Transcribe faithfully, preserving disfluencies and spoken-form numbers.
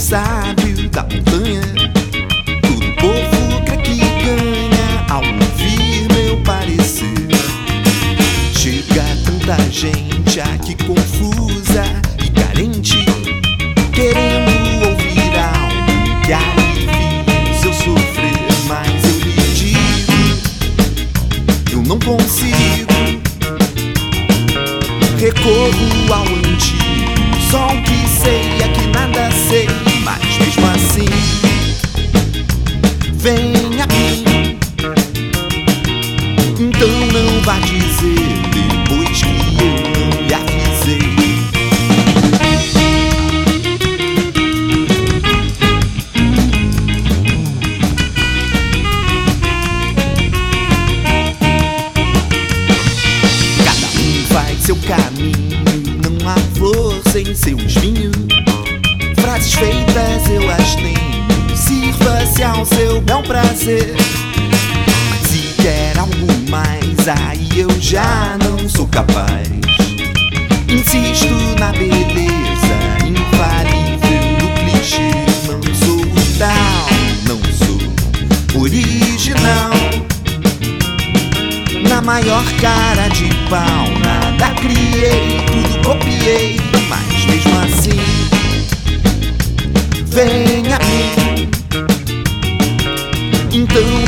sábio da montanha. Todo povo crê que ganha ao ouvir meu parecer. Chega tanta gente aqui confusa e carente, querendo ouvir algo que alivie o seu sofrer. Mas eu lhe digo, eu não consigo. Recorro ao antigo, só o que sei é que nada sei. Mas mesmo assim, vem a mim. Então não vá dizer depois que eu não lhe avisei. Cada um faz seu caminho, não há flor sem seu espinho. Frases feitas eu as tenho, sirva-se ao seu bel prazer. Mas se quer algo mais, aí eu já não sou capaz. Insisto na beleza infalível do clichê. Não sou tal, não sou original. Na maior cara de pau, nada criei, tudo copiei. Mas mesmo assim, vem a mim. Então